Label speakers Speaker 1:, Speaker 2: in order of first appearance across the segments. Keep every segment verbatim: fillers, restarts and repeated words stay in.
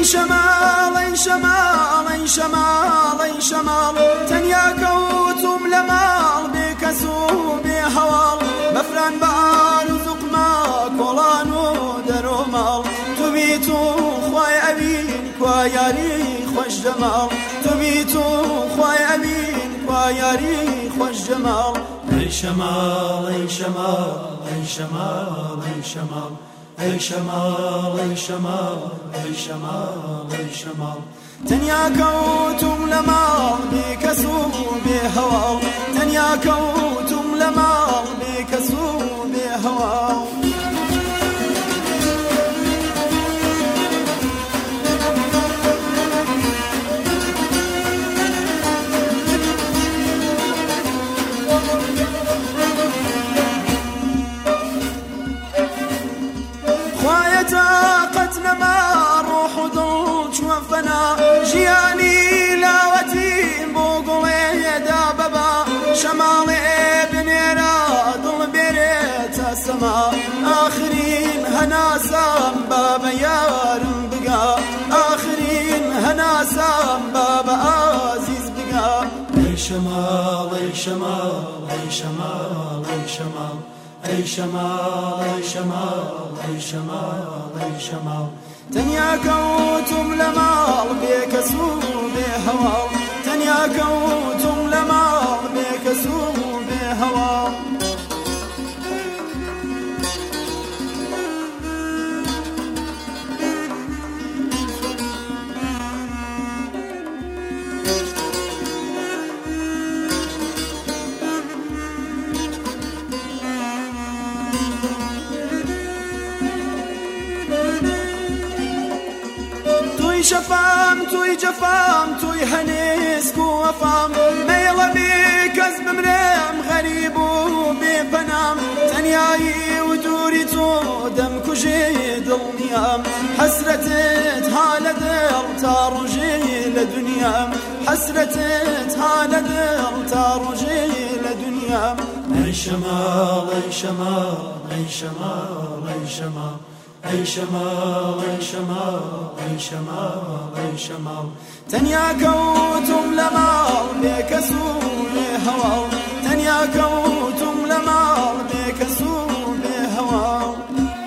Speaker 1: شمال أي شمال أي شمال أي شمال تنيا كوتم لمال بكسو بهوال مفران بارزق ما كولانو درو مال تبيتو خواي أبين كواياري خوش جمال تبيتو خواي أبين كواياري خوش جمال
Speaker 2: أي شمال أي شمال أي شمال أي شمال أي شمال أي شمال أي شمال أي شمال
Speaker 1: تنيا كوتم لمال بكسو بهوال تنيا كوتم لمال بكسو بهوال طاقتنا ما روح ضلج وفنا جياني لاوتي بوقلي داببا شمالي بنيرا ضل بريت السما آخرين هنا سام بابا يار بقى آخرين هنا سام بابا عزيز بقى
Speaker 2: أي شمال أي شمال أي شمال أي شمال أي شمال أي شمال أي شمال أي شمال
Speaker 1: تنيا كوتم لمال بكسو بهوال تنيا كوتم لمال بكسو بهوال توي شفام توي جفام توي هنسك وفام ميلا بيك أزب مرام غريب وبفنام تنياي ودوري تو دم كجيد النيام حسرتت هالة دل تارجي لدنيا حسرتت هالة دل تارجي لدنيا
Speaker 2: أي شمال أي شمال أي شمال أي شمال أي شمال أي شمال أي شمال أي شمال
Speaker 1: تنيا كوتم لمال بكسو بهوال تنيا كوتم لمال بكسو بهوال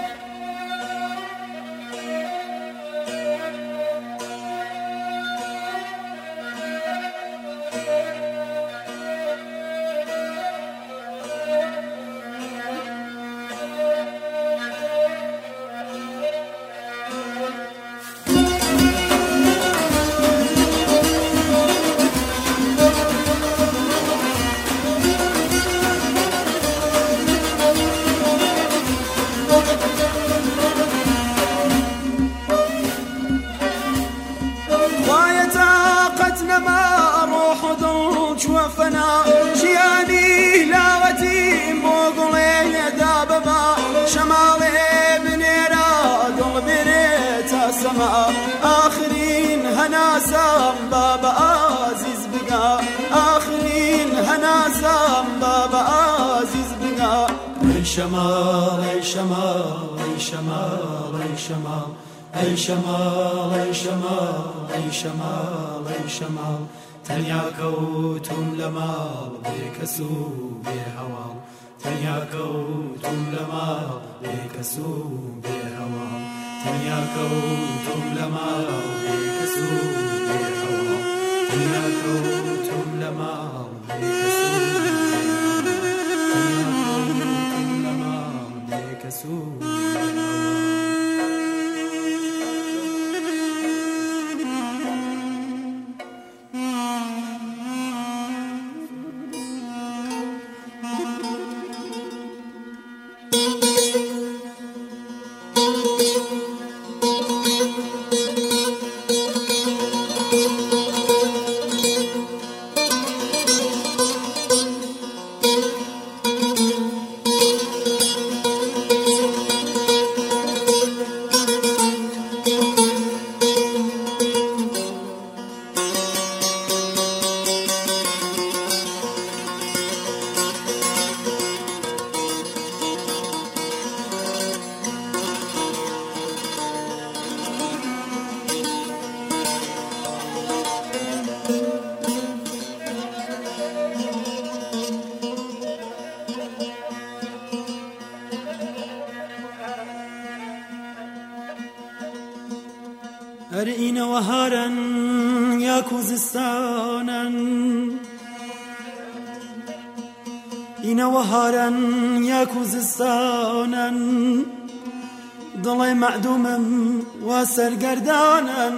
Speaker 1: ما روح ضلج وفنا جياني لاوتي بوقلي داببا شمالي بنيرا دل بريت السما آخرين هنا سام بابا عزيز بقى آخرين هنا سام بابا عزيز بقى
Speaker 2: أي شمال أي شمال أي شمال أي شمال أي شمال أي شمال أي شمال أي شمال تنيا كوتم لمال بكسو بهوال تنيا كوتم لمال بكسو بهوال تنيا كوتم لمال بكسو بهوال تنيا كوتم لمال بكسو بهوال تنيا كوتم لمال بكسو هر این وهارن یا کوزستانن این وهارن یا کوزستانن دڵی معدومم و سەرگەردانن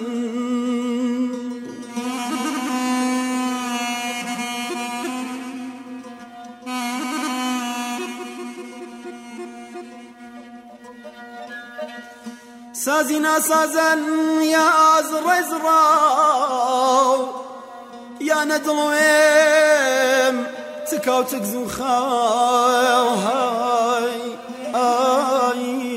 Speaker 2: سازی ناسازن یا زڕێ زڕاو یا نەدڵێم تکاو تک زوو خاو های ئای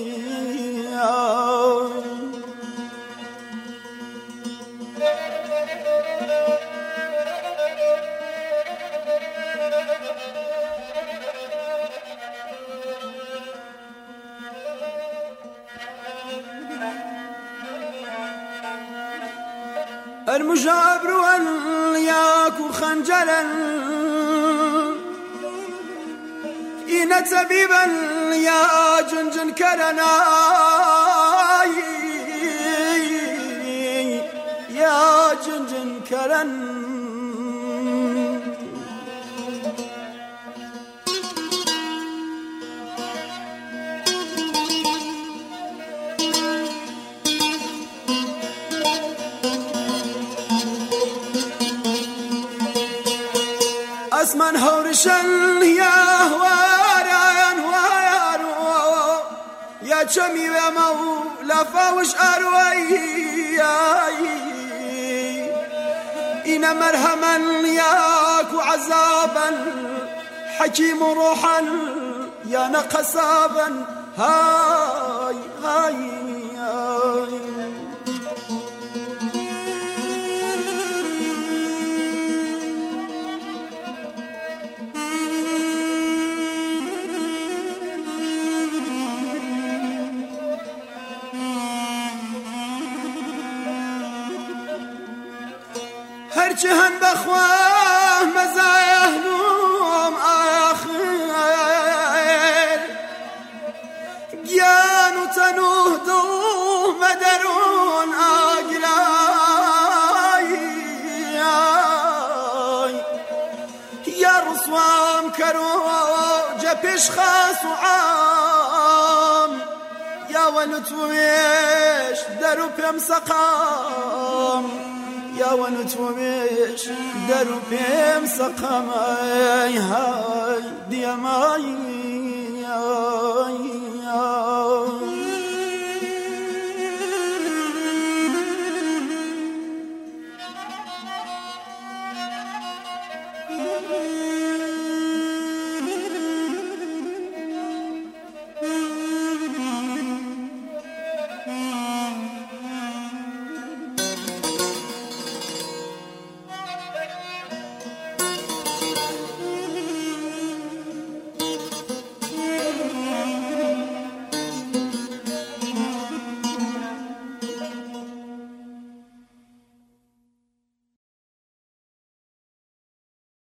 Speaker 2: المجابر والياك خنجلا إن تبيبا يا جنجن كرنا يا جنجن كرن اسمن هورشن يا هواران هواران يا جمي يا مولا فاوش اروي إن مرهما ياك عذابا حكيم روحا يا نقصابا هاي هاي, هاي هرچه هن بخواه مزاهنوم آخر گیان و تنوه دو مدرون آگلای یا رسوام کرو جپش خاص و عام یا ونتویش درو پیم سقام يا ونتوميش درو بيم سقماي هاي دياماي